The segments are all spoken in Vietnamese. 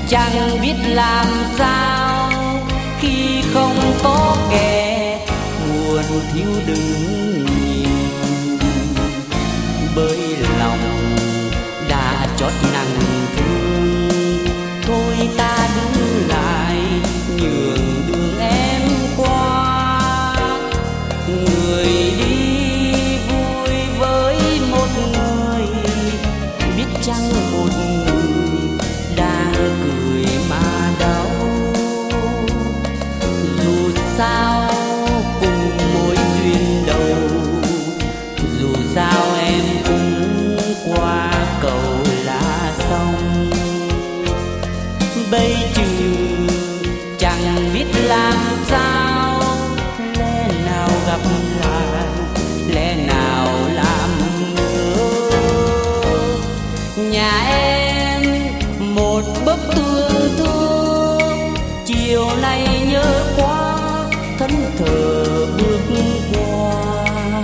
chẳng biết làm sao khi không có kẻ buồn thiếu đừng nhìn, bởi lòng đã chót nặng thương. Thôi ta đứng lại nhường đường em qua, người đi vui với một người, biết chăng một người đang cười mà đau. Dù sao cùng mối duyên đầu, dù sao em cũng qua cầu là xong. Bây trừ chẳng biết làm sao, lẽ nào gặp lại, lẽ nào làm ngơ. Nhà em một bức tường thương, chiều nay nhớ quá thẫn thờ bước qua,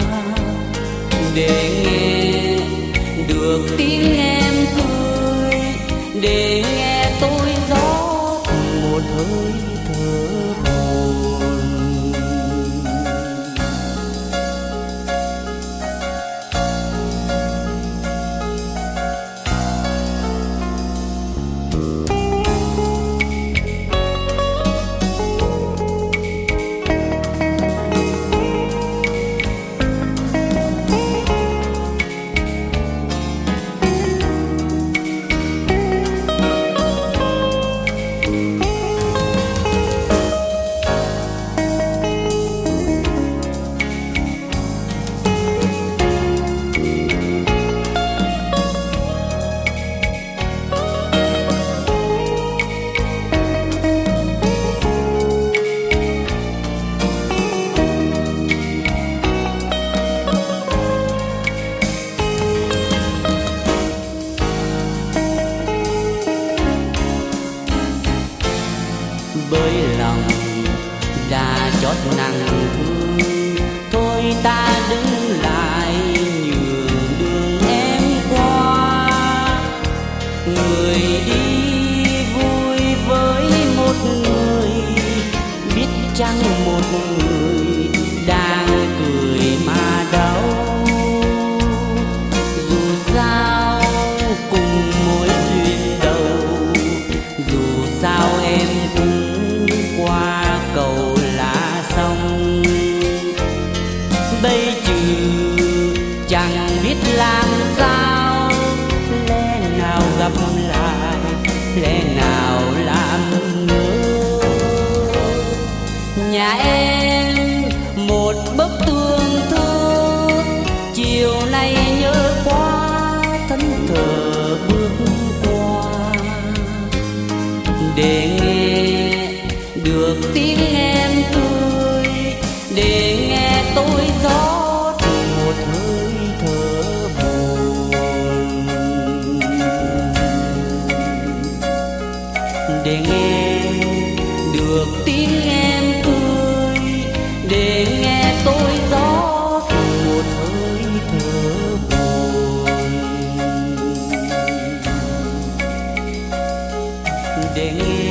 để nghe được tiếng em cười, để nghe tôi rót một hơi thở buồn. Bởi lòng đã chót nặng thương, thôi ta đứng lại nhường đường em qua, người đi vui với một người, biết chăng một người đang cười mà đau. Dù sao cùng mối duyên đầu, dù sao em cũng qua cầu là xong. Bây trừ chẳng biết làm sao, lẽ nào gặp lại, lẽ nào làm ngơ. Nhà em một bức tường thương, chiều nay nhớ quá thẫn thờ bước qua, để nghe được tiếng em cười, để nghe tôi rót một hơi thở buồn, để nghe được tiếng em cười, để nghe tôi rót một hơi thở buồn, để nghe